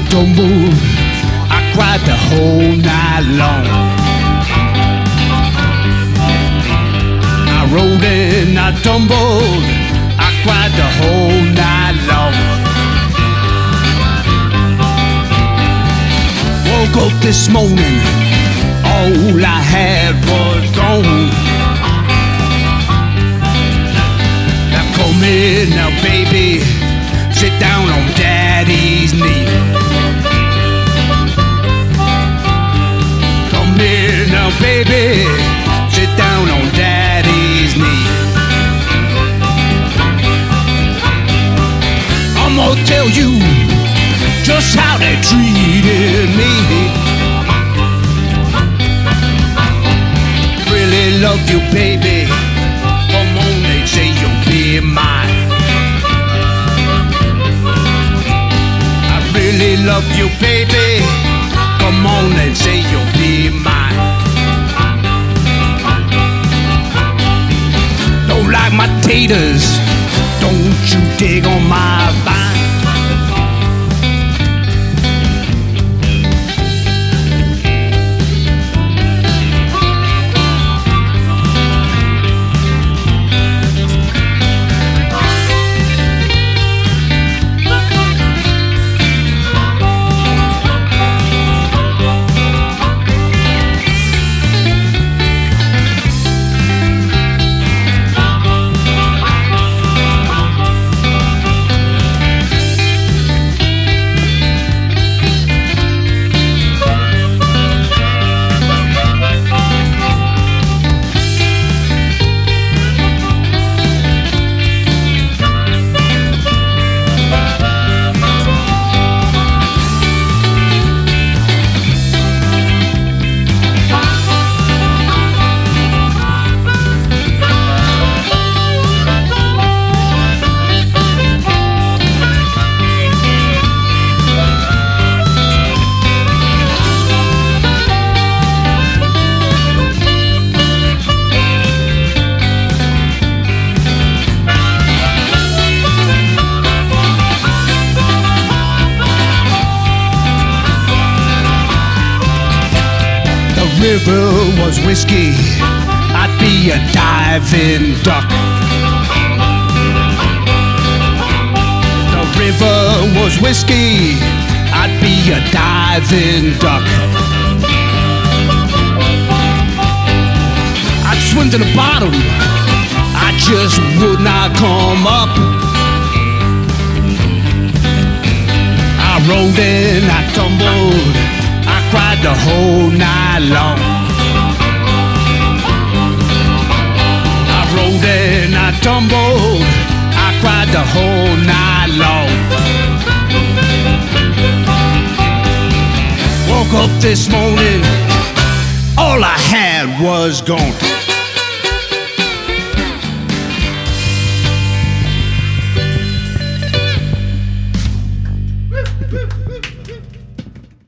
tumbled, I cried the whole night long. I rolled and I tumbled, I cried the whole night long. Woke up this morning, all I had was gone. Now come in now, baby, sit down on Daddy's knee. Come here now, baby, sit down on Daddy's knee. I'm gonna tell you just how they treated me. Really love you, baby. Come on, they say you'll be mine. Really love you, baby. Come on and say you'll be mine. Don't like my taters, don't you dig on my vine. River was whiskey, I'd be a diving duck. The river was whiskey, I'd be a diving duck. I'd swim to the bottom, I just would not come up. I rolled and I tumbled, I cried the whole night long. I rolled and I tumbled, I cried the whole night long. Woke up this morning, all I had was gone.